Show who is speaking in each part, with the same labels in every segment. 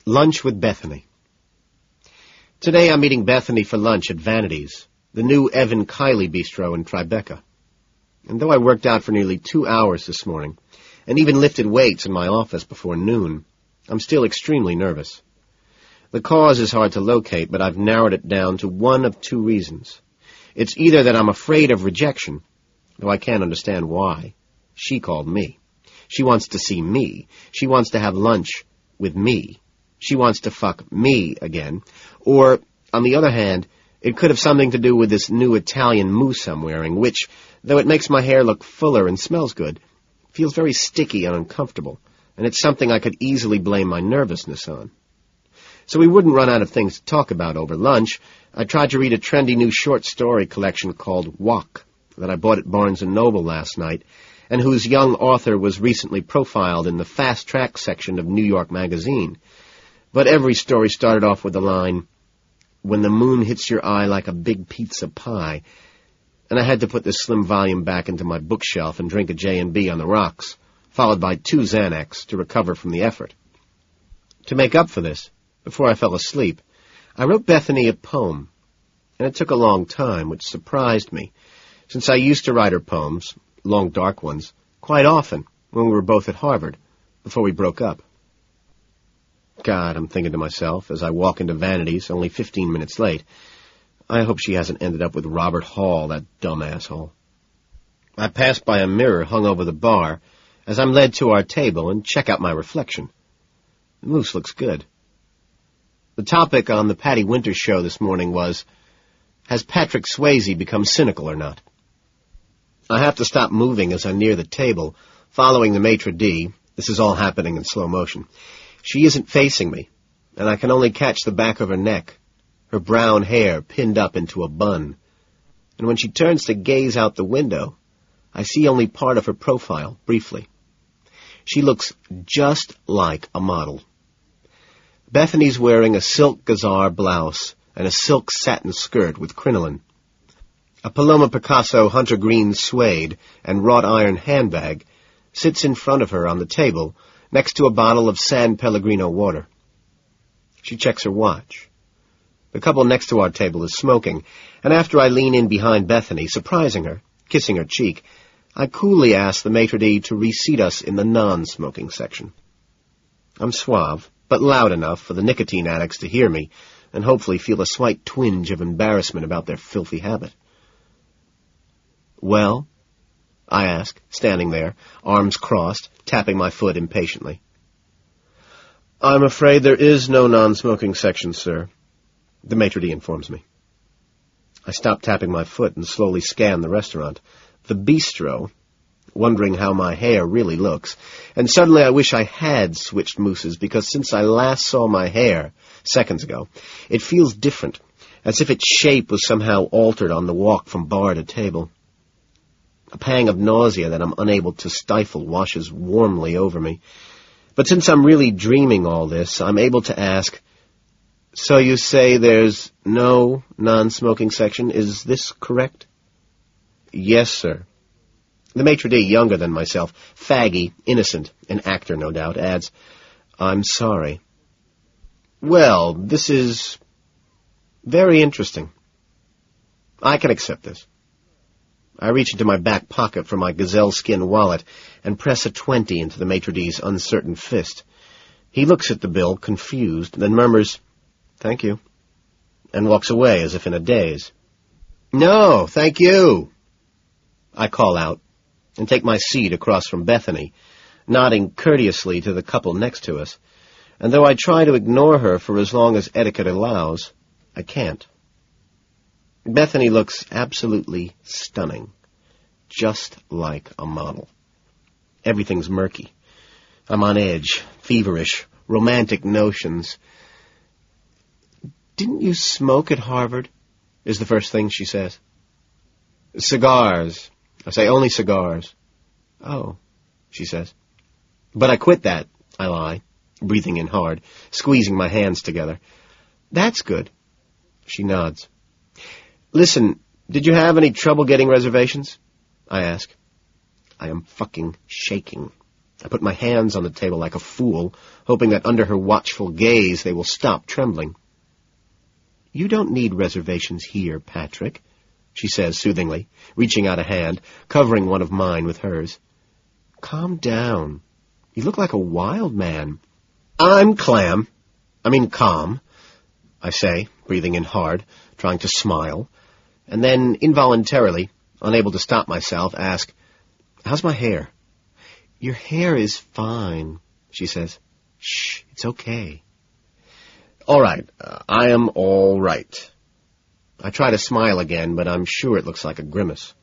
Speaker 1: Lunch with Bethany. Today I'm meeting Bethany for lunch at Vanity's, the new Evan Kiley bistro in Tribeca. And though I worked out for nearly 2 hours this morning, and even lifted weights in my office before noon, I'm still extremely nervous. The cause is hard to locate, but I've narrowed it down to one of two reasons. It's either that I'm afraid of rejection, though I can't understand why. She called me. She wants to see me. She wants to have lunch with me. She wants to fuck me again. Or, on the other hand, it could have something to do with this new Italian mousse I'm wearing, which, though it makes my hair look fuller and smells good, feels very sticky and uncomfortable, and it's something I could easily blame my nervousness on. So we wouldn't run out of things to talk about over lunch. I tried to read a trendy new short story collection called Walk that I bought at Barnes & Noble last night, and whose young author was recently profiled in the Fast Track section of New York Magazine. But every story started off with the line, "When the moon hits your eye like a big pizza pie," and I had to put the slim volume back into my bookshelf and drink a J&B on the rocks, followed by 2 Xanax to recover from the effort. To make up for this, before I fell asleep, I wrote Bethany a poem, and it took a long time, which surprised me, since I used to write her poems, long dark ones, quite often when we were both at Harvard, before we broke up. God, I'm thinking to myself as I walk into Vanity's, only 15 minutes late. I hope she hasn't ended up with Robert Hall, that dumb asshole. I pass by a mirror hung over the bar as I'm led to our table and check out my reflection. The mousse looks good. The topic on the Patty Winters show this morning was, has Patrick Swayze become cynical or not? I have to stop moving as I near the table, following the maitre d'. This is all happening in slow motion. She isn't facing me, and I can only catch the back of her neck, her brown hair pinned up into a bun. And when she turns to gaze out the window, I see only part of her profile, briefly. She looks just like a model. Bethany's wearing a silk gazar blouse and a silk satin skirt with crinoline. A Paloma Picasso hunter green suede and wrought iron handbag sits in front of her on the table next to a bottle of San Pellegrino water. She checks her watch. The couple next to our table is smoking, and after I lean in behind Bethany, surprising her, kissing her cheek, I coolly ask the maitre d' to reseat us in the non-smoking section. I'm suave, but loud enough for the nicotine addicts to hear me and hopefully feel a slight twinge of embarrassment about their filthy habit. "Well?" I ask, standing there, arms crossed, tapping my foot impatiently. "I'm afraid there is no non-smoking section, sir," the maitre d' informs me. I stop tapping my foot and slowly scan the restaurant, the bistro, wondering how my hair really looks, and suddenly I wish I had switched mousses, because since I last saw my hair, seconds ago, it feels different, as if its shape was somehow altered on the walk from bar to table. A pang of nausea that I'm unable to stifle washes warmly over me. But since I'm really dreaming all this, I'm able to ask, "So you say there's no non-smoking section, is this correct?" "Yes, sir." The maitre d', younger than myself, faggy, innocent, an actor no doubt, adds, "I'm sorry." "Well, this is very interesting. I can accept this." I reach into my back pocket for my gazelle skin wallet and press a 20 into the maitre d's uncertain fist. He looks at the bill, confused, then murmurs, "Thank you," and walks away as if in a daze. "No, thank you," I call out, and take my seat across from Bethany, nodding courteously to the couple next to us, and though I try to ignore her for as long as etiquette allows, I can't. Bethany looks absolutely stunning, just like a model. Everything's murky. I'm on edge, feverish, romantic notions. "Didn't you smoke at Harvard?" is the first thing she says. "Cigars. I say only cigars." "Oh," she says. "But I quit that," I lie, breathing in hard, squeezing my hands together. "That's good." She nods. "Listen, did you have any trouble getting reservations?" I ask. I am fucking shaking. I put my hands on the table like a fool, hoping that under her watchful gaze they will stop trembling. "You don't need reservations here, Patrick," she says soothingly, reaching out a hand, covering one of mine with hers. "Calm down. You look like a wild man." "I'm calm," I say, breathing in hard, trying to smile, and then, involuntarily, unable to stop myself, ask, "How's my hair?" "Your hair is fine," she says. "Shh, it's okay." "All right, I am all right." I try to smile again, but I'm sure it looks like a grimace.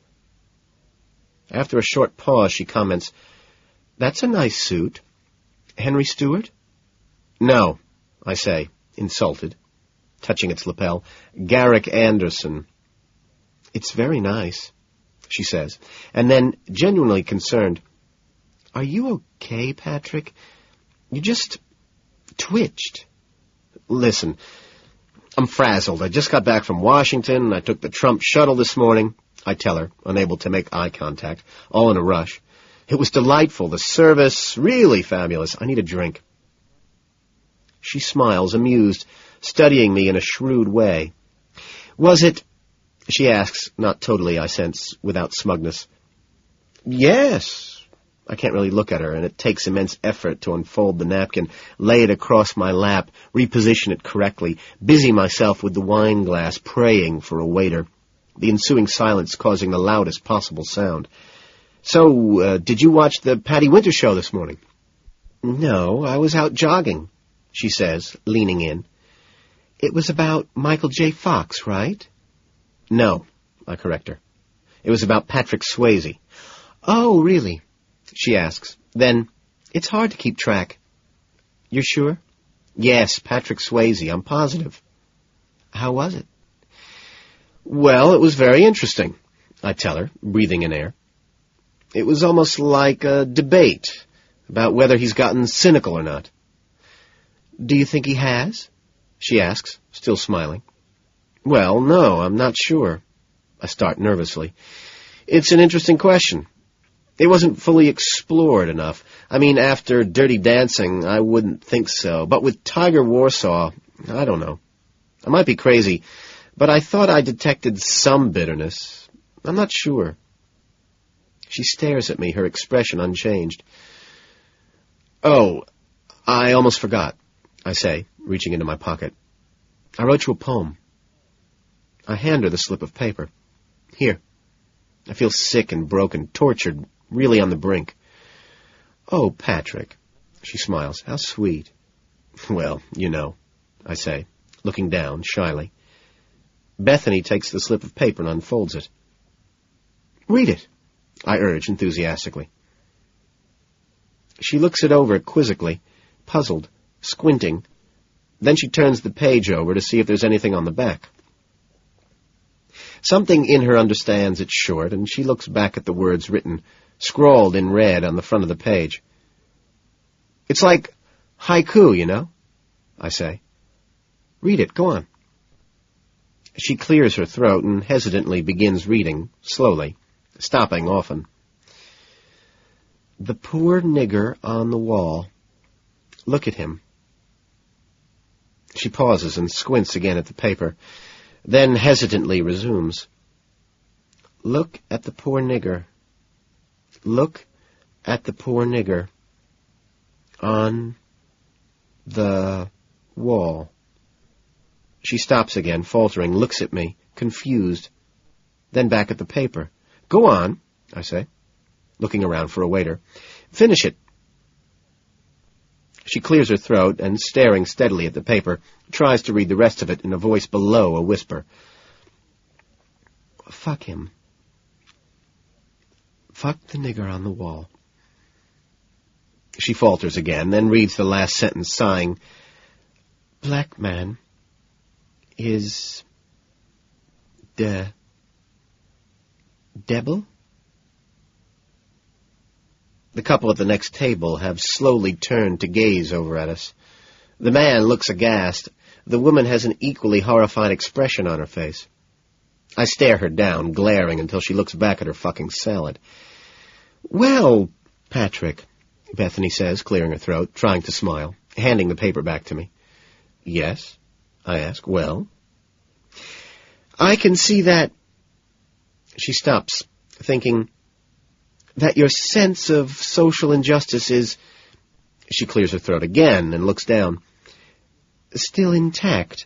Speaker 1: After a short pause, she comments, "That's a nice suit. Henry Stewart?" "No," I say, insulted, touching its lapel. "Garrick Anderson." "It's very nice," she says, and then, genuinely concerned, "Are you okay, Patrick? You just twitched." "Listen, I'm frazzled. I just got back from Washington. I took the Trump shuttle this morning," I tell her, unable to make eye contact, all in a rush. "It was delightful. The service, really fabulous. I need a drink." She smiles, amused, studying me in a shrewd way. "Was it?" she asks, not totally, I sense, without smugness. "Yes." I can't really look at her, and it takes immense effort to unfold the napkin, lay it across my lap, reposition it correctly, busy myself with the wine glass, praying for a waiter, the ensuing silence causing the loudest possible sound. "So, did you watch the Patty Winter show this morning?" "No, I was out jogging," she says, leaning in. "It was about Michael J. Fox, right?" "No," I correct her. "It was about Patrick Swayze." "Oh, really?" she asks. Then, "It's hard to keep track." "You're sure?" "Yes, Patrick Swayze, I'm positive." "How was it?" "Well, it was very interesting," I tell her, breathing in air. "It was almost like a debate about whether he's gotten cynical or not." "Do you think he has?" she asks, still smiling. "Well, no, I'm not sure." I start nervously. "It's an interesting question. It wasn't fully explored enough. I mean, after Dirty Dancing, I wouldn't think so. But with Tiger Warsaw, I don't know. I might be crazy, but I thought I detected some bitterness. I'm not sure." She stares at me, her expression unchanged. "Oh, I almost forgot," I say, reaching into my pocket. "I wrote you a poem." I hand her the slip of paper. "Here." I feel sick and broken, tortured, really on the brink. "Oh, Patrick," she smiles. "How sweet." "Well, you know," I say, looking down shyly. Bethany takes the slip of paper and unfolds it. "Read it," I urge enthusiastically. She looks it over quizzically, puzzled, squinting. Then she turns the page over to see if there's anything on the back. Something in her understands it's short, and she looks back at the words written, scrawled in red on the front of the page. "It's like haiku, you know," I say. "Read it, go on." She clears her throat and hesitantly begins reading, slowly, stopping often. "The poor nigger on the wall. Look at him." She pauses and squints again at the paper, then hesitantly resumes. "Look at the poor nigger. Look at the poor nigger on the wall." She stops again, faltering, looks at me, confused, then back at the paper. "Go on," I say, looking around for a waiter. "Finish it." She clears her throat and, staring steadily at the paper, tries to read the rest of it in a voice below a whisper. "Fuck him. Fuck the nigger on the wall." She falters again, then reads the last sentence, sighing. "Black man is the devil?" The couple at the next table have slowly turned to gaze over at us. The man looks aghast. The woman has an equally horrified expression on her face. I stare her down, glaring until she looks back at her fucking salad. "Well, Patrick," Bethany says, clearing her throat, trying to smile, handing the paper back to me. Yes? I ask. Well? I can see that... She stops, thinking that your sense of social injustice is... She clears her throat again and looks down. Still intact.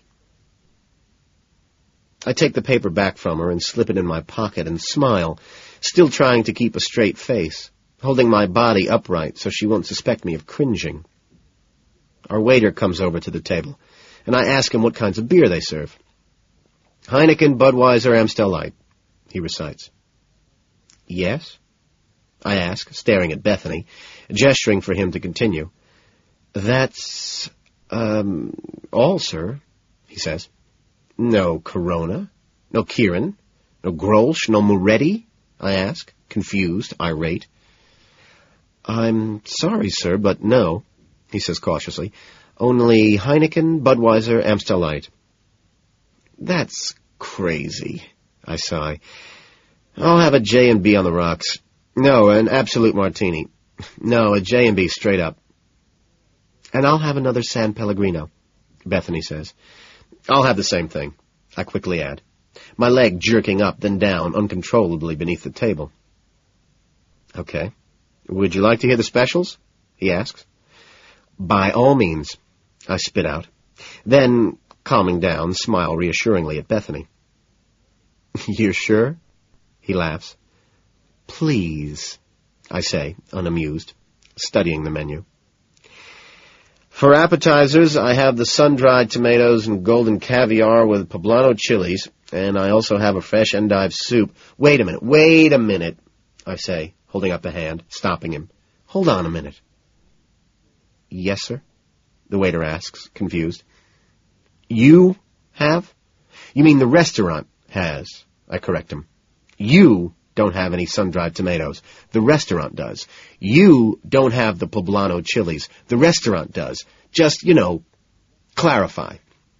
Speaker 1: I take the paper back from her and slip it in my pocket and smile, still trying to keep a straight face, holding my body upright so she won't suspect me of cringing. Our waiter comes over to the table, and I ask him what kinds of beer they serve. Heineken, Budweiser, Amstel Light, he recites. Yes? I ask, staring at Bethany, gesturing for him to continue. That's, all, sir, he says. No Corona? No Kirin? No Grolsch? No Moretti? I ask, confused, irate. I'm sorry, sir, but no, he says cautiously. Only Heineken, Budweiser, Amstel Light. That's crazy, I sigh. I'll have a J&B on the rocks. No, an Absolute Martini. No, a J&B straight up. And I'll have another San Pellegrino, Bethany says. I'll have the same thing, I quickly add, my leg jerking up then down uncontrollably beneath the table. Okay. Would you like to hear the specials? He asks. By all means, I spit out. Then, calming down, smile reassuringly at Bethany. You're sure? He laughs. Please, I say, unamused, studying the menu. For appetizers, I have the sun-dried tomatoes and golden caviar with poblano chilies, and I also have a fresh endive soup. Wait a minute, I say, holding up a hand, stopping him. Hold on a minute. Yes, sir? The waiter asks, confused. You have? You mean the restaurant has, I correct him. You don't have any sun-dried tomatoes. The restaurant does. You don't have the poblano chilies. The restaurant does. Just, clarify.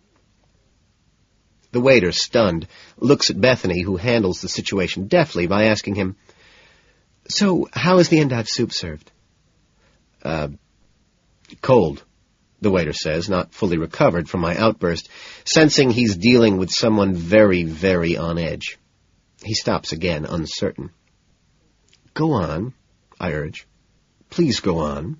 Speaker 1: The waiter, stunned, looks at Bethany, who handles the situation deftly by asking him, So, how is the endive soup served? Cold, the waiter says, not fully recovered from my outburst, sensing he's dealing with someone very, very on edge. He stops again, uncertain. Go on, I urge. Please go on.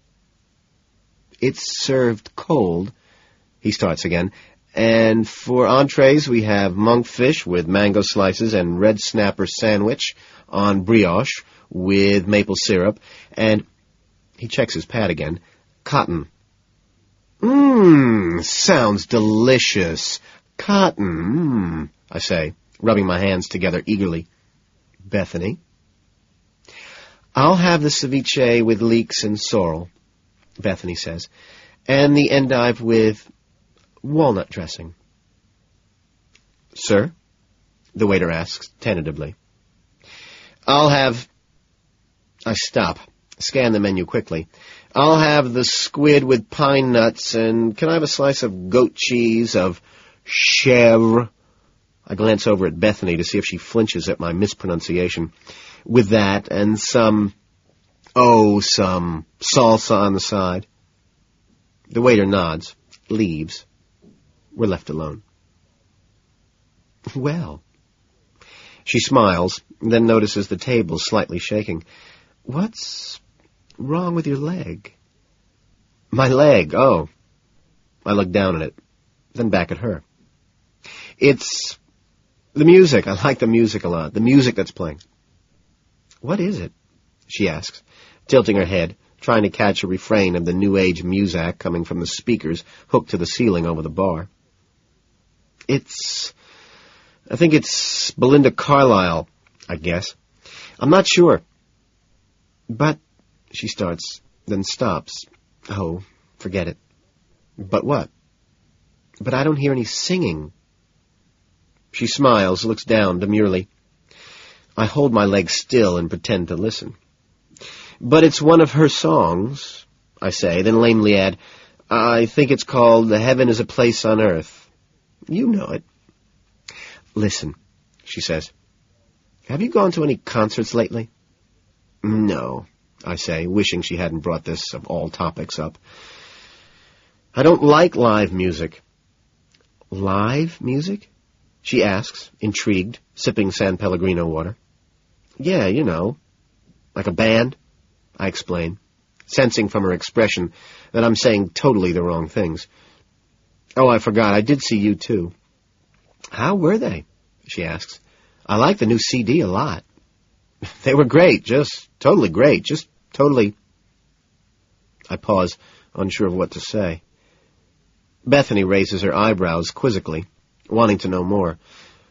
Speaker 1: It's served cold, he starts again, and for entrees we have monkfish with mango slices and red snapper sandwich on brioche with maple syrup, and, he checks his pad again, cotton. Sounds delicious. Cotton, I say, rubbing my hands together eagerly. Bethany? I'll have the ceviche with leeks and sorrel, Bethany says, and the endive with walnut dressing. Sir? The waiter asks, tentatively. I'll have... I stop, scan the menu quickly. I'll have the squid with pine nuts, and can I have a slice of goat cheese, of chèvre? I glance over at Bethany to see if she flinches at my mispronunciation. With that, and some salsa on the side. The waiter nods, leaves. We're left alone. Well. She smiles, then notices the table slightly shaking. What's wrong with your leg? My leg, oh. I look down at it, then back at her. It's the music. I like the music a lot. The music that's playing. What is it? She asks, tilting her head, trying to catch a refrain of the New Age muzak coming from the speakers hooked to the ceiling over the bar. I think it's Belinda Carlisle, I guess. I'm not sure. But, she starts, then stops. Oh, forget it. But what? But I don't hear any singing. She smiles, looks down demurely. I hold my leg still and pretend to listen. But it's one of her songs, I say, then lamely add, I think it's called Heaven is a Place on Earth. You know it. Listen, she says. Have you gone to any concerts lately? No, I say, wishing she hadn't brought this, of all topics, up. I don't like live music. Live music? She asks, intrigued, sipping San Pellegrino water. Yeah, you know, like a band, I explain, sensing from her expression that I'm saying totally the wrong things. Oh, I forgot, I did see U2. How were they? She asks. I like the new CD a lot. They were great, just totally great, just totally... I pause, unsure of what to say. Bethany raises her eyebrows quizzically, wanting to know more.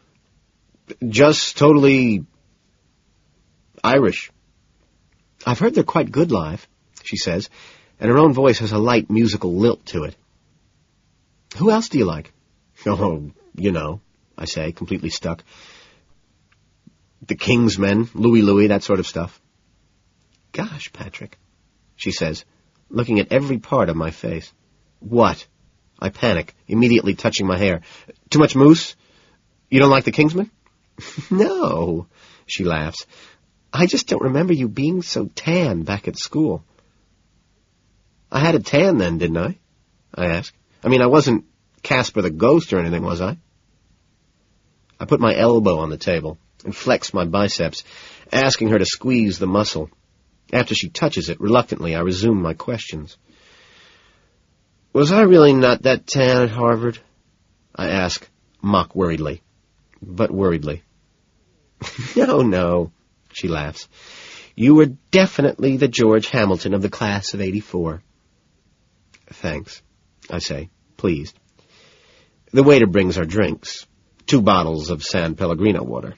Speaker 1: Just totally... Irish. I've heard they're quite good live, she says, and her own voice has a light musical lilt to it. Who else do you like? Oh, you know, I say, completely stuck. The Kingsmen, Louie, that sort of stuff. Gosh, Patrick, she says, looking at every part of my face. What? I panic, immediately touching my hair. Too much mousse? You don't like the Kingsmen? No, she laughs. I just don't remember you being so tan back at school. I had a tan then, didn't I? I ask. I mean, I wasn't Casper the Ghost or anything, was I? I put my elbow on the table and flex my biceps, asking her to squeeze the muscle. After she touches it, reluctantly, I resume my questions. Was I really not that tan at Harvard? I ask, mock-worriedly, but worriedly. No, she laughs. You were definitely the George Hamilton of the class of '84. Thanks, I say, pleased. The waiter brings our drinks, 2 bottles of San Pellegrino water.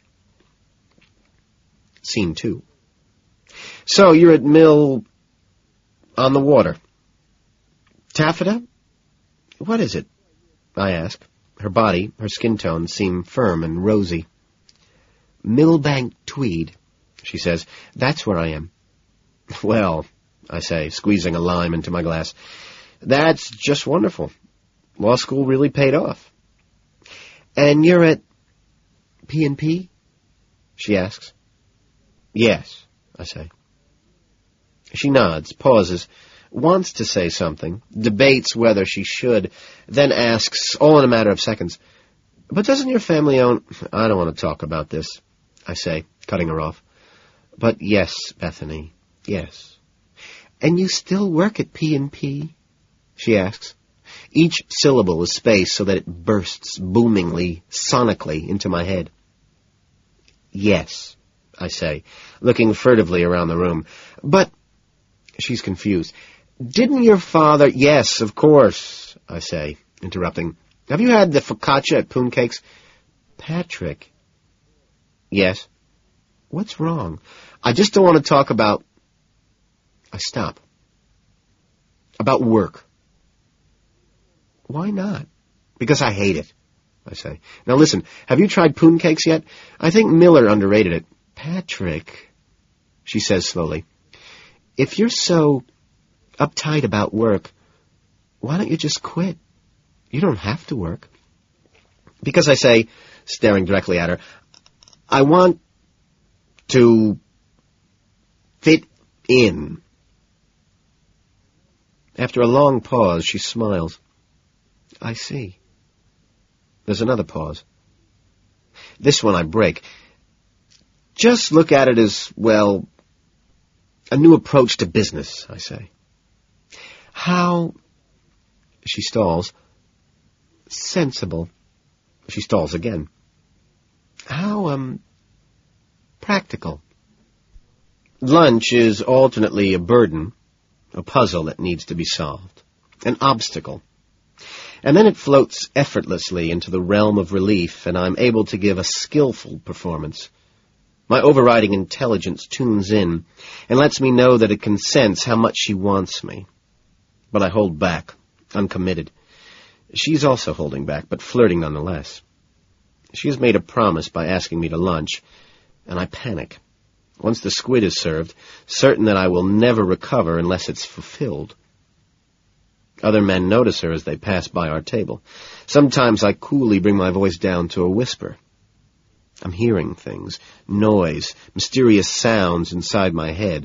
Speaker 1: Scene 2. So you're at Mill on the water. Taffeta? What is it? I ask. Her body, her skin tone seem firm and rosy. Millbank Tweed, she says. That's where I am. Well, I say, squeezing a lime into my glass, that's just wonderful. Law school really paid off. And you're at P&P? She asks. Yes, I say. She nods, pauses, wants to say something, debates whether she should, then asks, all in a matter of seconds, but doesn't your family own... I don't want to talk about this, I say, cutting her off. But yes, Bethany, yes. And you still work at P&P? She asks. Each syllable is spaced so that it bursts boomingly, sonically into my head. Yes, I say, looking furtively around the room. But... She's confused. Didn't your father... Yes, of course, I say, interrupting. Have you had the focaccia at Poon Cakes? Patrick. Yes? What's wrong? I just don't want to talk about... I stop. About work. Why not? Because I hate it, I say. Now listen, have you tried Poon Cakes yet? I think Miller underrated it. Patrick, she says slowly. If you're so uptight about work, why don't you just quit? You don't have to work. Because I say, staring directly at her, I want to fit in. After a long pause, she smiles. I see. There's another pause. This one I break. Just look at it as, well... a new approach to business, I say. How... She stalls. Sensible. She stalls again. How, practical. Lunch is alternately a burden, a puzzle that needs to be solved, an obstacle. And then it floats effortlessly into the realm of relief, and I'm able to give a skillful performance. My overriding intelligence tunes in and lets me know that it can sense how much she wants me. But I hold back, uncommitted. She's also holding back, but flirting nonetheless. She has made a promise by asking me to lunch, and I panic. Once the squid is served, certain that I will never recover unless it's fulfilled. Other men notice her as they pass by our table. Sometimes I coolly bring my voice down to a whisper. I'm hearing things, noise, mysterious sounds inside my head.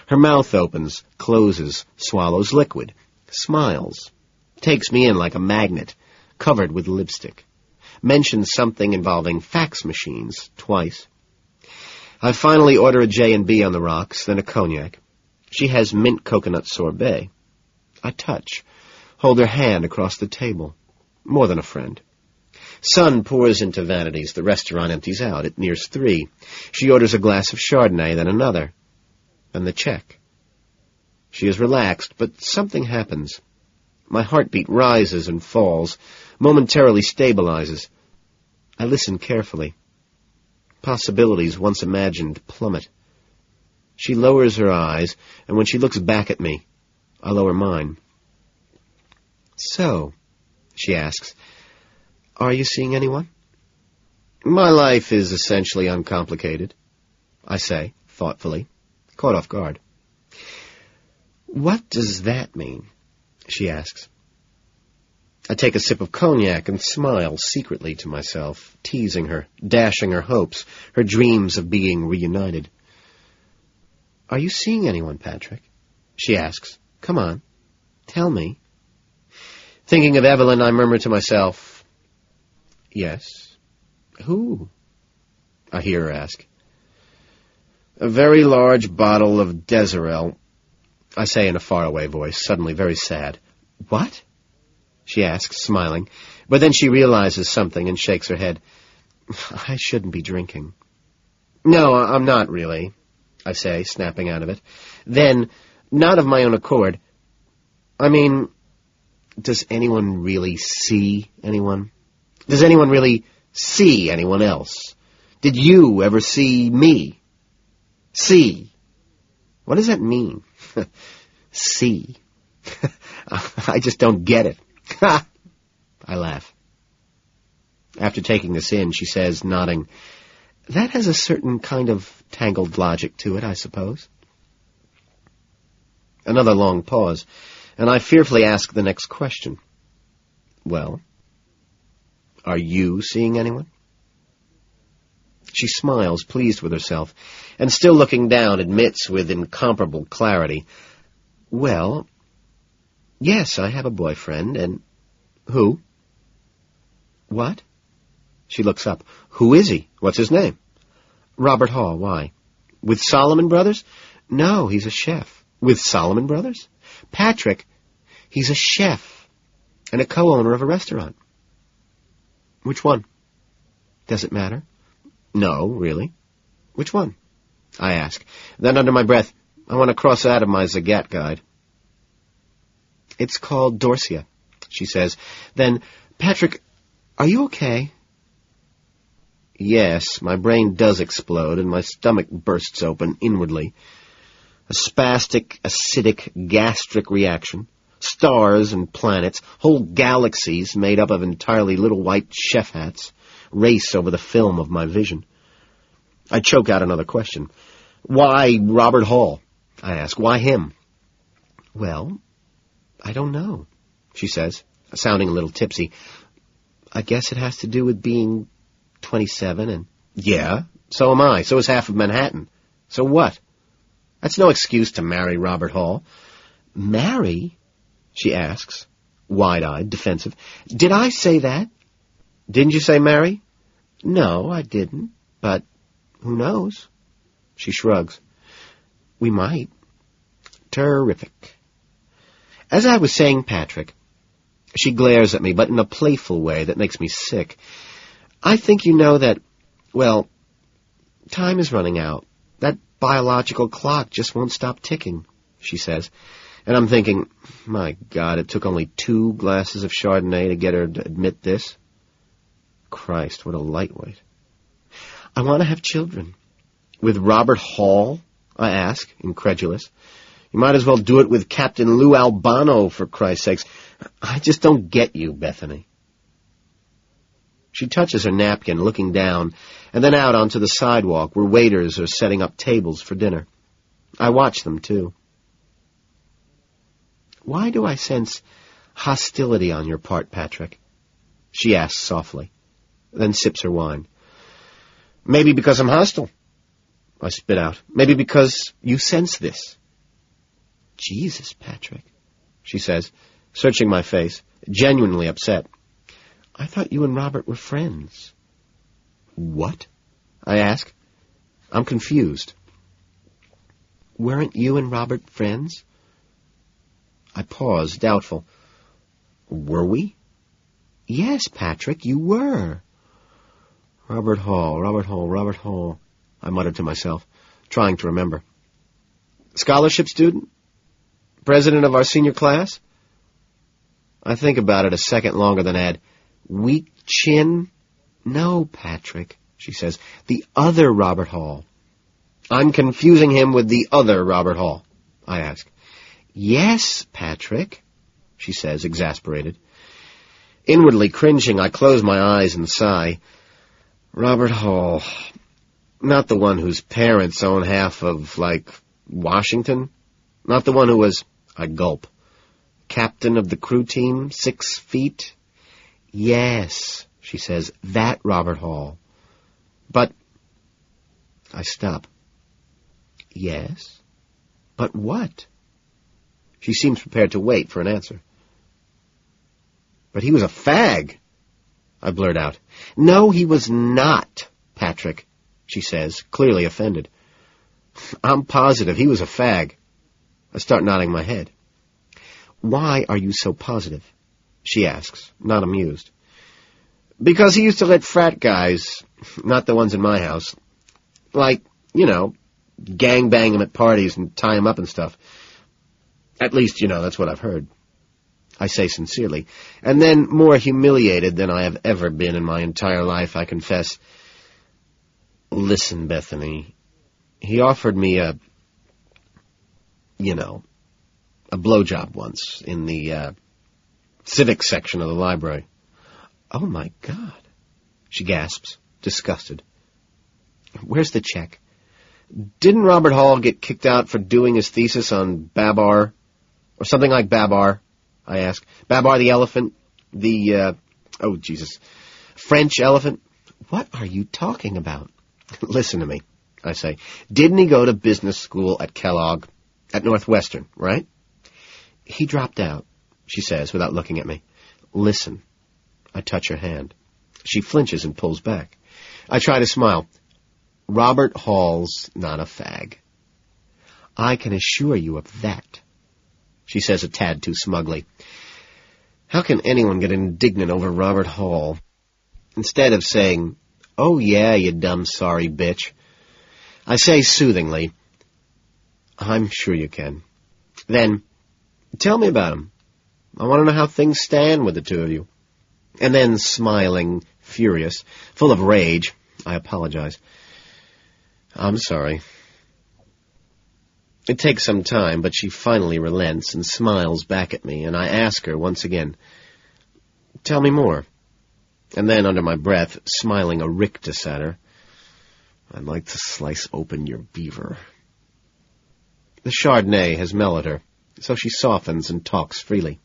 Speaker 1: Her mouth opens, closes, swallows liquid, smiles, takes me in like a magnet, covered with lipstick, mentions something involving fax machines twice. I finally order a J&B on the rocks, then a cognac. She has mint coconut sorbet. I touch, hold her hand across the table. More than a friend. Sun pours into Vanities. The restaurant empties out. It nears 3. She orders a glass of Chardonnay, then another. Then the check. She is relaxed, but something happens. My heartbeat rises and falls, momentarily stabilizes. I listen carefully. Possibilities once imagined plummet. She lowers her eyes, and when she looks back at me, I lower mine. "So," she asks, "are you seeing anyone?" "My life is essentially uncomplicated," I say, thoughtfully, caught off guard. "What does that mean?" she asks. I take a sip of cognac and smile secretly to myself, teasing her, dashing her hopes, her dreams of being reunited. "Are you seeing anyone, Patrick?" she asks. "Come on, tell me." Thinking of Evelyn, I murmur to myself, "Yes." "Who?" I hear her ask. "A very large bottle of Deserel," I say in a faraway voice, suddenly very sad. "What?" she asks, smiling, but then she realizes something and shakes her head. "I shouldn't be drinking." "No, I'm not really," I say, snapping out of it. Then, not of my own accord, "I mean, does anyone really see anyone? Does anyone really see anyone else? Did you ever see me? See. What does that mean? See. I just don't get it." I laugh. After taking this in, she says, nodding, "That has a certain kind of tangled logic to it, I suppose." Another long pause, and I fearfully ask the next question. "Well, are you seeing anyone?" She smiles, pleased with herself, and still looking down, admits with incomparable clarity, "Well, yes, I have a boyfriend, and—" "Who?" "What?" She looks up. "Who is he? What's his name?" "Robert Hall. Why?" "With Solomon Brothers?" "No, he's a chef." "With Solomon Brothers?" "Patrick, he's a chef and a co-owner of a restaurant." "Which one?" "Does it matter?" "No, really." "Which one?" I ask. Then under my breath, I want to cross out of my Zagat guide. "It's called Dorsia," she says. Then, "Patrick, are you okay?" Yes, my brain does explode, and my stomach bursts open inwardly. A spastic, acidic, gastric reaction. Stars and planets, whole galaxies made up of entirely little white chef hats, race over the film of my vision. I choke out another question. "Why Robert Hall?" I ask. "Why him?" "Well, I don't know," she says, sounding a little tipsy. "I guess it has to do with being 27 and—" "Yeah, so am I. So is half of Manhattan. So what? That's no excuse to marry Robert Hall." "Marry?" she asks, wide-eyed, defensive. "Did I say that?" "Didn't you say marry?" "No, I didn't, but who knows?" She shrugs. "We might." "Terrific." As I was saying, Patrick, she glares at me, but in a playful way that makes me sick. "I think you know that, well, time is running out. That biological clock just won't stop ticking," she says. And I'm thinking, my God, it took only 2 glasses of Chardonnay to get her to admit this. Christ, what a lightweight. "I want to have children." "With Robert Hall?" I ask, incredulous. "You might as well do it with Captain Lou Albano, for Christ's sakes. I just don't get you, Bethany." She touches her napkin, looking down, and then out onto the sidewalk where waiters are setting up tables for dinner. I watch them, too. "Why do I sense hostility on your part, Patrick?" she asks softly, then sips her wine. "Maybe because I'm hostile," I spit out. "Maybe because you sense this." Jesus, Patrick, she says, searching my face, genuinely upset. I thought you and Robert were friends. What? I ask. I'm confused. Weren't you and Robert friends? I pause, doubtful. Were we? Yes, Patrick, you were. Robert Hall, Robert Hall, Robert Hall, I muttered to myself, trying to remember. Scholarship student? President of our senior class? I think about it a second longer than add, weak chin? No, Patrick, she says, the other Robert Hall. I'm confusing him with the other Robert Hall, I ask. Yes, Patrick, she says, exasperated. Inwardly cringing, I close my eyes and sigh. Robert Hall. Not the one whose parents own half of, Washington? Not the one who was, I gulp, captain of the crew team, 6 feet? Yes, she says, that Robert Hall. But... I stop. Yes? But what? She seems prepared to wait for an answer. But he was a fag, I blurt out. No, he was not, Patrick, she says, clearly offended. I'm positive he was a fag. I start nodding my head. Why are you so positive? She asks, not amused. Because he used to let frat guys, not the ones in my house, gangbang him at parties and tie him up and stuff. At least, that's what I've heard. I say sincerely. And then, more humiliated than I have ever been in my entire life, I confess, listen, Bethany, he offered me a blowjob once in the civics section of the library. Oh, my God, she gasps, disgusted. Where's the check? Didn't Robert Hall get kicked out for doing his thesis on Babar? Or something like Babar, I ask. Babar the elephant? French elephant? What are you talking about? Listen to me, I say. Didn't he go to business school at Kellogg? At Northwestern, right? He dropped out, she says, without looking at me. Listen. I touch her hand. She flinches and pulls back. I try to smile. Robert Hall's not a fag. I can assure you of that, she says a tad too smugly. How can anyone get indignant over Robert Hall? Instead of saying, oh yeah, you dumb sorry bitch, I say soothingly, I'm sure you can. Then, tell me about him. I want to know how things stand with the two of you. And then, smiling, furious, full of rage, I apologize. I'm sorry. It takes some time, but she finally relents and smiles back at me, and I ask her once again, tell me more. And then, under my breath, smiling a rictus at her, I'd like to slice open your beaver. The Chardonnay has mellowed her, so she softens and talks freely.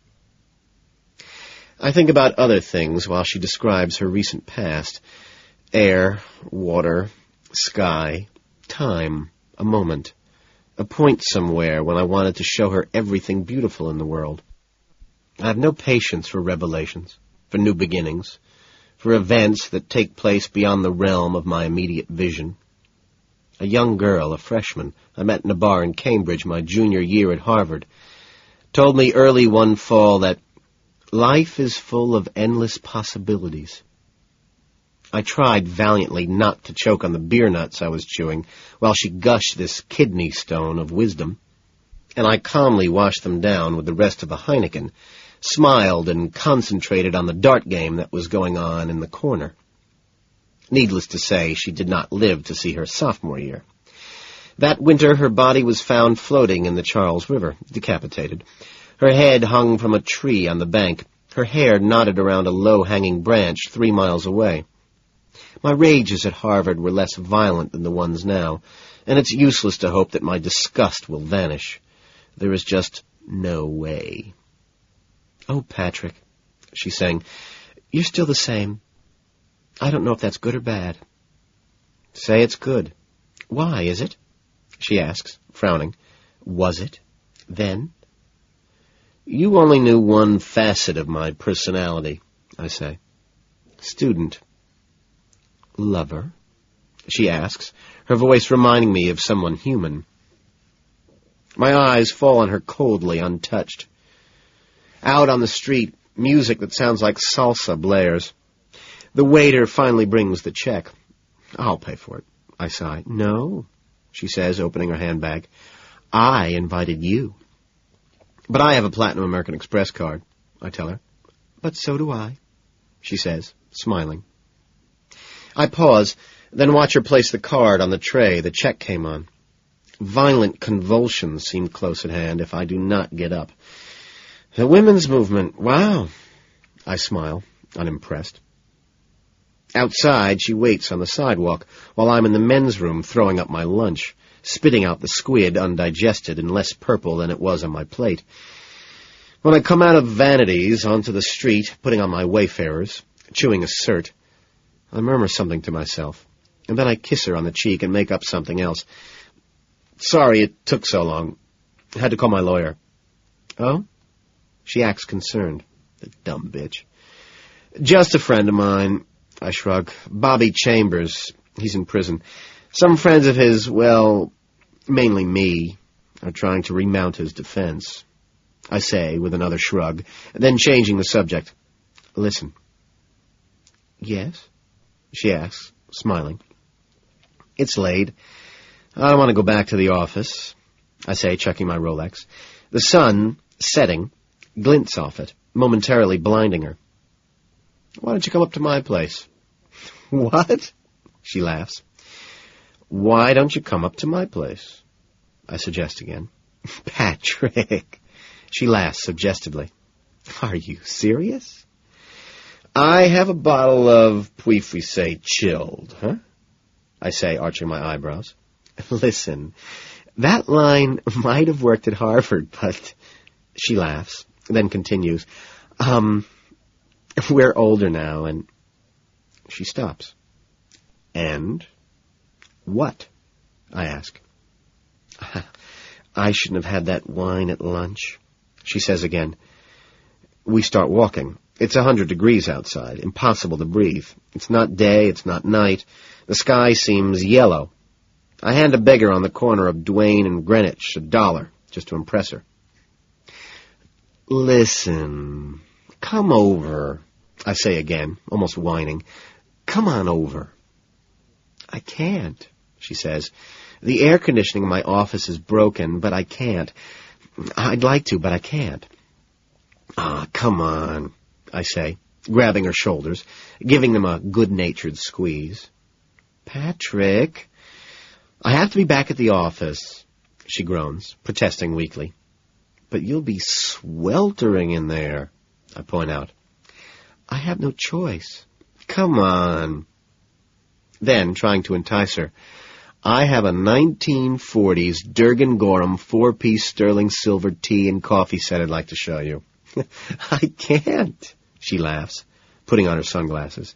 Speaker 1: I think about other things while she describes her recent past. Air, water, sky, time, a moment. A point somewhere when I wanted to show her everything beautiful in the world. I have no patience for revelations, for new beginnings, for events that take place beyond the realm of my immediate vision. A young girl, a freshman, I met in a bar in Cambridge my junior year at Harvard, told me early one fall that life is full of endless possibilities. I tried valiantly not to choke on the beer nuts I was chewing while she gushed this kidney stone of wisdom, and I calmly washed them down with the rest of the Heineken, smiled and concentrated on the dart game that was going on in the corner. Needless to say, she did not live to see her sophomore year. That winter her body was found floating in the Charles River, decapitated. Her head hung from a tree on the bank, her hair knotted around a low-hanging branch 3 miles away. My rages at Harvard were less violent than the ones now, and it's useless to hope that my disgust will vanish. There is just no way. Oh, Patrick, she sang, you're still the same. I don't know if that's good or bad. Say it's good. Why, is it? She asks, frowning. Was it? Then? You only knew one facet of my personality, I say. Student. Lover? She asks, her voice reminding me of someone human. My eyes fall on her coldly, untouched. Out on the street, music that sounds like salsa blares. The waiter finally brings the check. I'll pay for it, I sigh. No, she says, opening her handbag. I invited you. But I have a Platinum American Express card, I tell her. But so do I, she says, smiling. I pause, then watch her place the card on the tray the check came on. Violent convulsions seem close at hand if I do not get up. The women's movement, wow, I smile, unimpressed. Outside, she waits on the sidewalk, while I'm in the men's room throwing up my lunch, spitting out the squid undigested and less purple than it was on my plate. When I come out of Vanities onto the street, putting on my Wayfarers, chewing a cert, I murmur something to myself, and then I kiss her on the cheek and make up something else. Sorry it took so long. I had to call my lawyer. Oh? She acts concerned. The dumb bitch. Just a friend of mine, I shrug. Bobby Chambers. He's in prison. Some friends of his, well, mainly me, are trying to remount his defense. I say, with another shrug, then changing the subject. Listen. Yes? She asks, smiling. It's late. I don't want to go back to the office, I say, checking my Rolex. The sun, setting, glints off it, momentarily blinding her. Why don't you come up to my place? What? She laughs. Why don't you come up to my place? I suggest again. Patrick. She laughs suggestively. Are you serious? I have a bottle of Puy Frisé chilled, huh? I say, arching my eyebrows. Listen, that line might have worked at Harvard, but... She laughs, then continues. We're older now, and... She stops. And? What? I ask. I shouldn't have had that wine at lunch, she says again. We start walking. It's 100 degrees outside, impossible to breathe. It's not day, it's not night. The sky seems yellow. I hand a beggar on the corner of Duane and Greenwich $1, just to impress her. Listen, come over, I say again, almost whining. Come on over. I can't, she says. The air conditioning in my office is broken, but I can't. I'd like to, but I can't. Ah, come on, I say, grabbing her shoulders, giving them a good-natured squeeze. Patrick, I have to be back at the office, she groans, protesting weakly. But you'll be sweltering in there, I point out. I have no choice. Come on. Then, trying to entice her, I have a 1940s Durgan Gorham 4-piece sterling silver tea and coffee set I'd like to show you. I can't, she laughs, putting on her sunglasses.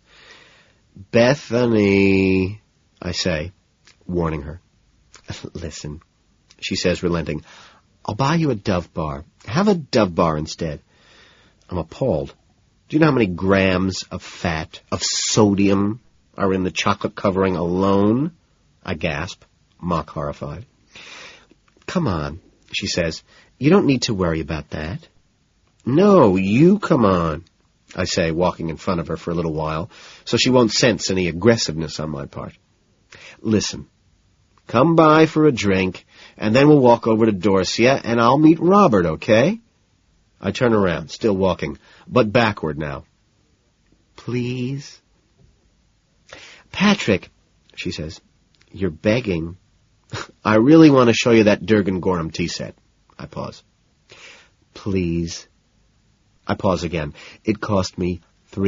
Speaker 1: Bethany, I say, warning her. Listen, she says, relenting. I'll buy you a Dove bar. Have a Dove bar instead. I'm appalled. Do you know how many grams of fat, of sodium, are in the chocolate covering alone? I gasp, mock horrified. Come on, she says. You don't need to worry about that. No, you come on, I say, walking in front of her for a little while, so she won't sense any aggressiveness on my part. Listen, come by for a drink, and then we'll walk over to Dorsia, and I'll meet Robert, okay? I turn around, still walking, but backward now. Please? Patrick, she says, you're begging. I really want to show you that Durgan Gorham tea set. I pause. Please. I pause again. It cost me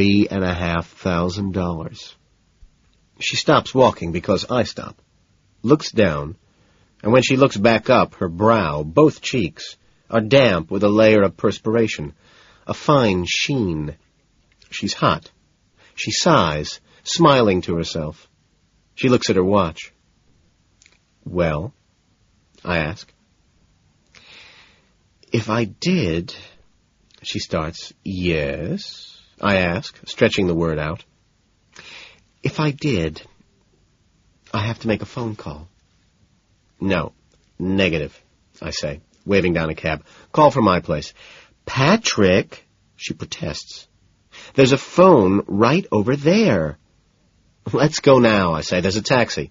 Speaker 1: $3,500. She stops walking because I stop, looks down, and when she looks back up, her brow, both cheeks, are damp with a layer of perspiration, a fine sheen. She's hot. She sighs, smiling to herself. She looks at her watch. Well, I ask. If I did, she starts. Yes, I ask, stretching the word out. If I did, I have to make a phone call. No, negative, I say, waving down a cab. Call from my place. Patrick, she protests. There's a phone right over there. Let's go now, I say. There's a taxi.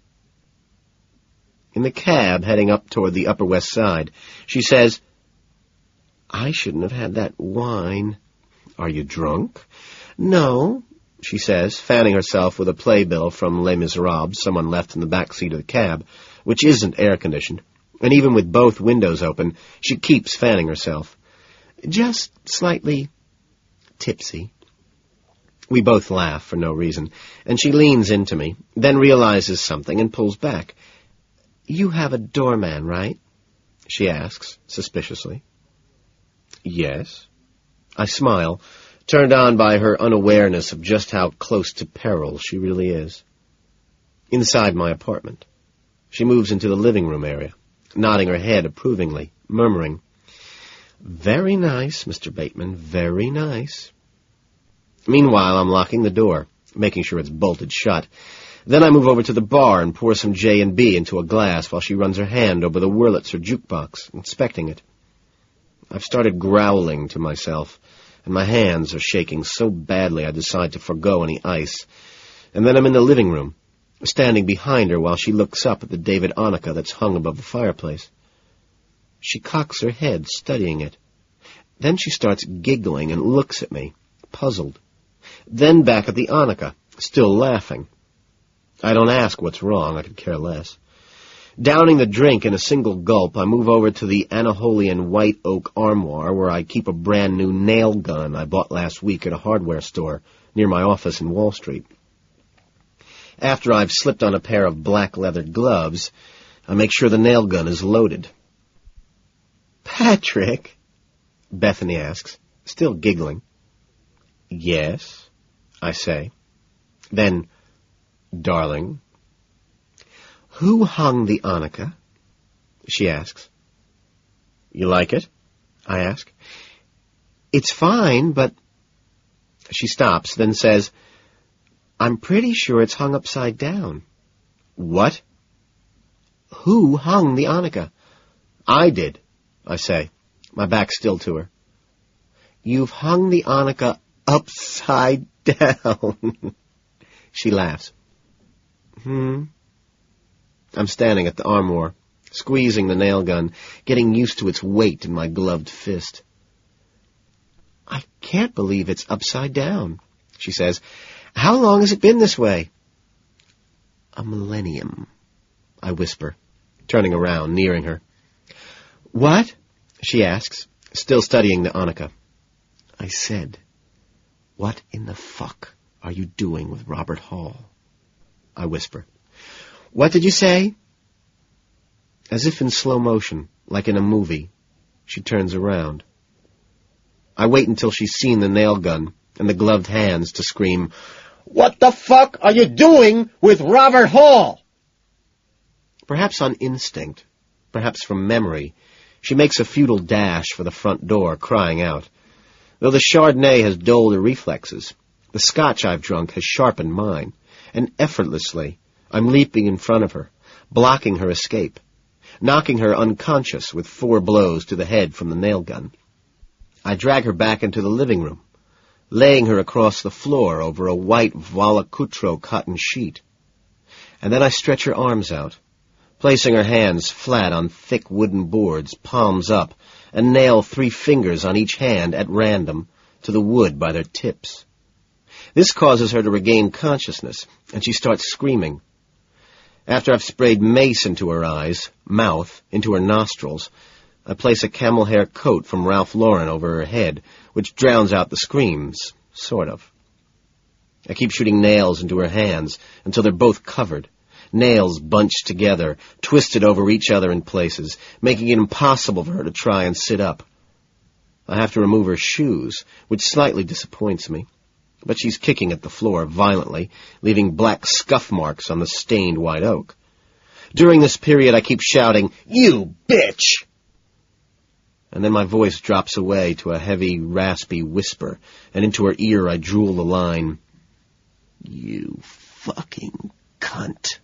Speaker 1: In the cab heading up toward the Upper West Side, she says, I shouldn't have had that wine. Are you drunk? No, she says, fanning herself with a playbill from Les Miserables someone left in the back seat of the cab, which isn't air-conditioned, and even with both windows open, she keeps fanning herself. Just slightly tipsy. We both laugh for no reason, and she leans into me, then realizes something and pulls back. You have a doorman, right? She asks, suspiciously. Yes. I smile, turned on by her unawareness of just how close to peril she really is. Inside my apartment, she moves into the living room area, nodding her head approvingly, murmuring, Very nice, Mr. Bateman, very nice. Meanwhile, I'm locking the door, making sure it's bolted shut. Then I move over to the bar and pour some J&B into a glass while she runs her hand over the Wurlitzer jukebox, inspecting it. I've started growling to myself, and my hands are shaking so badly I decide to forgo any ice. And then I'm in the living room, standing behind her while she looks up at the David Annika that's hung above the fireplace. She cocks her head, studying it. Then she starts giggling and looks at me, puzzled. Then back at the Annika, still laughing. I don't ask what's wrong, I could care less. Downing the drink in a single gulp, I move over to the Anaholian white oak armoire where I keep a brand-new nail gun I bought last week at a hardware store near my office in Wall Street. After I've slipped on a pair of black leather gloves, I make sure the nail gun is loaded. Patrick? Bethany asks, still giggling. Yes, I say. Then, darling, who hung the Annika? She asks. You like it? I ask. It's fine, but... She stops, then says, I'm pretty sure it's hung upside down. What? Who hung the Annika? I did, I say, my back still to her. You've hung the Annika upside down. She laughs. I'm standing at the armoire, squeezing the nail gun, getting used to its weight in my gloved fist. I can't believe it's upside down, she says. How long has it been this way? A millennium, I whisper, turning around, nearing her. What? She asks, still studying the Annika. I said, what in the fuck are you doing with Robert Hall? I whisper. What did you say? As if in slow motion, like in a movie, she turns around. I wait until she's seen the nail gun and the gloved hands to scream, What the fuck are you doing with Robert Hall? Perhaps on instinct, perhaps from memory, she makes a futile dash for the front door, crying out. Though the Chardonnay has dulled her reflexes, the scotch I've drunk has sharpened mine, and effortlessly I'm leaping in front of her, blocking her escape, knocking her unconscious with 4 blows to the head from the nail gun. I drag her back into the living room, laying her across the floor over a white Volocutro cotton sheet. And then I stretch her arms out, placing her hands flat on thick wooden boards, palms up, and nail 3 fingers on each hand at random to the wood by their tips. This causes her to regain consciousness, and she starts screaming. After I've sprayed mace into her eyes, mouth, into her nostrils, I place a camel hair coat from Ralph Lauren over her head, which drowns out the screams, sort of. I keep shooting nails into her hands until they're both covered, nails bunched together, twisted over each other in places, making it impossible for her to try and sit up. I have to remove her shoes, which slightly disappoints me, but she's kicking at the floor violently, leaving black scuff marks on the stained white oak. During this period, I keep shouting, "You bitch!" And then my voice drops away to a heavy, raspy whisper, and into her ear I drool the line, "You fucking cunt."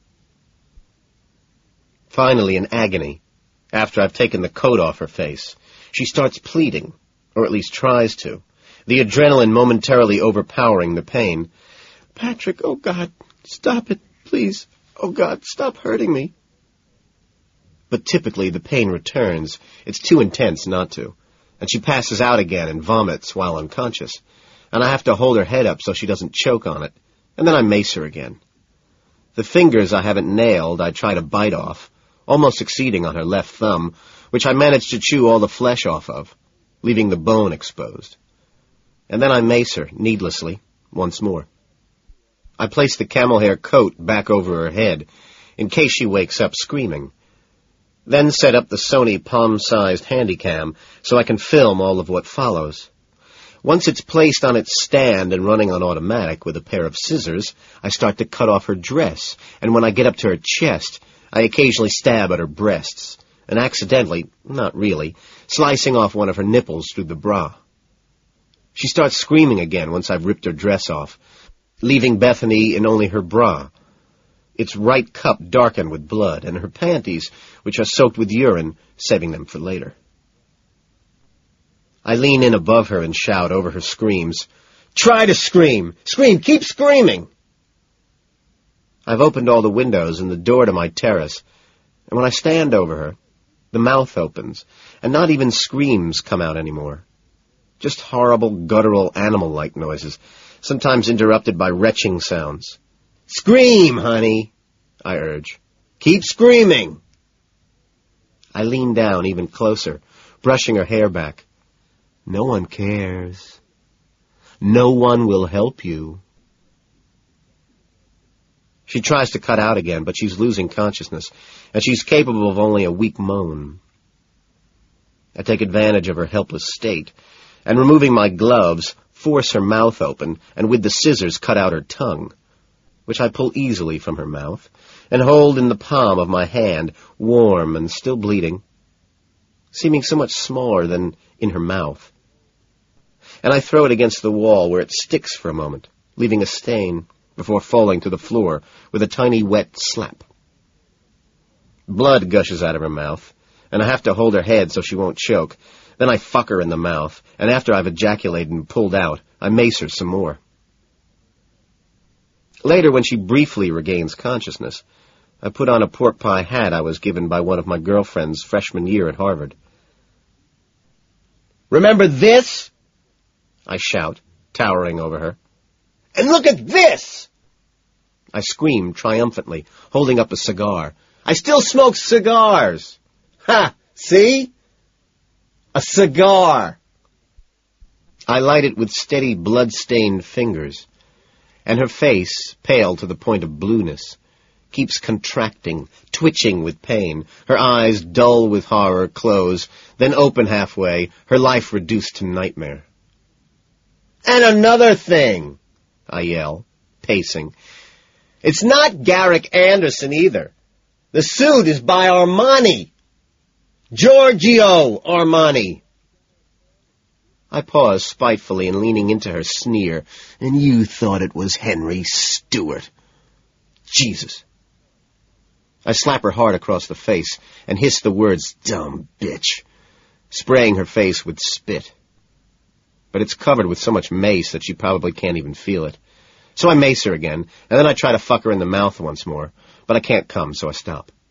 Speaker 1: Finally, in agony, after I've taken the coat off her face, she starts pleading, or at least tries to, the adrenaline momentarily overpowering the pain. "Patrick, oh God, stop it, please. Oh God, stop hurting me." But typically the pain returns. It's too intense not to. And she passes out again and vomits while unconscious. And I have to hold her head up so she doesn't choke on it. And then I mace her again. The fingers I haven't nailed I try to bite off, almost succeeding on her left thumb, which I manage to chew all the flesh off of, leaving the bone exposed. And then I mace her, needlessly, once more. I place the camel hair coat back over her head, in case she wakes up screaming. Then set up the Sony palm-sized handycam so I can film all of what follows. Once it's placed on its stand and running on automatic with a pair of scissors, I start to cut off her dress, and when I get up to her chest, I occasionally stab at her breasts, and accidentally, not really, slicing off one of her nipples through the bra. She starts screaming again once I've ripped her dress off, leaving Bethany in only her bra, its right cup darkened with blood, and her panties, which are soaked with urine, saving them for later. I lean in above her and shout over her screams, "Try to scream! Scream! Keep screaming!" I've opened all the windows and the door to my terrace, and when I stand over her, the mouth opens, and not even screams come out anymore. Just horrible, guttural, animal-like noises, sometimes interrupted by retching sounds. "Scream, honey," I urge. "Keep screaming." I lean down even closer, brushing her hair back. "No one cares. No one will help you." She tries to cut out again, but she's losing consciousness, and she's capable of only a weak moan. I take advantage of her helpless state, and removing my gloves, force her mouth open, and with the scissors cut out her tongue, which I pull easily from her mouth, and hold in the palm of my hand, warm and still bleeding, seeming so much smaller than in her mouth. And I throw it against the wall where it sticks for a moment, leaving a stain, before falling to the floor with a tiny wet slap. Blood gushes out of her mouth, and I have to hold her head so she won't choke. Then I fuck her in the mouth, and after I've ejaculated and pulled out, I mace her some more. Later, when she briefly regains consciousness, I put on a pork pie hat I was given by one of my girlfriend's freshman year at Harvard. "Remember this?" I shout, towering over her. "And look at this!" I scream triumphantly, holding up a cigar. "I still smoke cigars! Ha! See? A cigar!" I light it with steady, blood-stained fingers, and her face, pale to the point of blueness, keeps contracting, twitching with pain, her eyes dull with horror close, then open halfway, her life reduced to nightmare. "And another thing," I yell, pacing. "It's not Garrick Anderson either. The suit is by Armani. Giorgio Armani." I pause spitefully and leaning into her sneer. "And you thought it was Henry Stewart. Jesus." I slap her hard across the face and hiss the words, "Dumb bitch," spraying her face with spit. But it's covered with so much mace that she probably can't even feel it. So I mace her again, and then I try to fuck her in the mouth once more, but I can't come, so I stop.